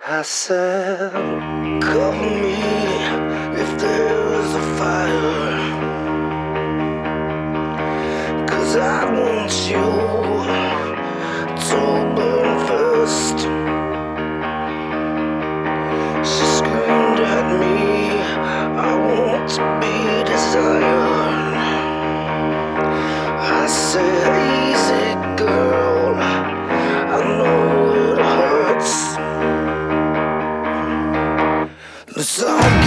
I said, cover me if there's a fire, 'cause I want you to burn first. She screamed at me, I want to be desired. I said, easy girl, I know it hurts, but some